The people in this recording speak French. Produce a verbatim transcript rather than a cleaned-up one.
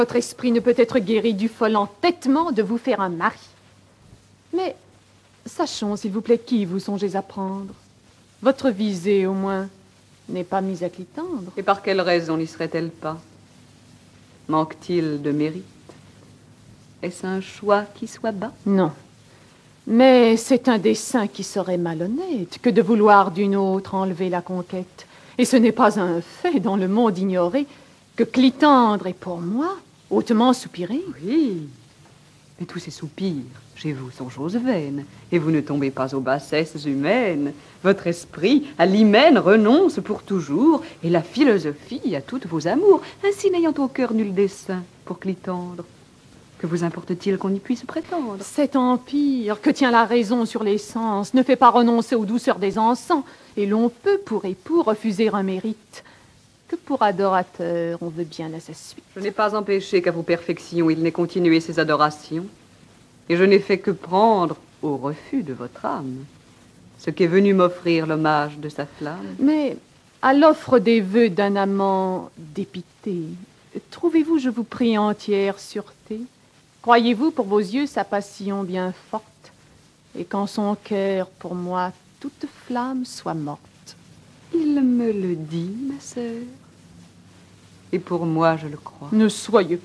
Votre esprit ne peut être guéri du fol entêtement de vous faire un mari. Mais sachons, s'il vous plaît, qui vous songez à prendre. Votre visée, au moins, n'est pas mise à Clitandre. Et par quelle raison n'y serait-elle pas? Manque-t-il de mérite? Est-ce un choix qui soit bas? Non. Mais c'est un dessein qui serait malhonnête que de vouloir d'une autre enlever la conquête. Et ce n'est pas un fait dans le monde ignoré que Clitandre est pour moi hautement soupiré. Oui, mais tous ces soupirs chez vous sont choses vaines, et vous ne tombez pas aux bassesses humaines. Votre esprit à l'hymen renonce pour toujours, et la philosophie à toutes vos amours, ainsi n'ayant au cœur nul dessein pour Clitandre. Que vous importe-t-il qu'on y puisse prétendre? Cet empire que tient la raison sur les sens ne fait pas renoncer aux douceurs des encens, et l'on peut pour époux refuser un mérite que pour adorateur on veut bien à sa suite. Je n'ai pas empêché qu'à vos perfections il n'ait continué ses adorations, et je n'ai fait que prendre au refus de votre âme ce qu'est venu m'offrir l'hommage de sa flamme. Mais à l'offre des vœux d'un amant dépité, trouvez-vous, je vous prie, entière sûreté? Croyez-vous pour vos yeux sa passion bien forte, et qu'en son cœur, pour moi, toute flamme soit morte? Il me le dit, ma sœur, et pour moi je le crois. Ne soyez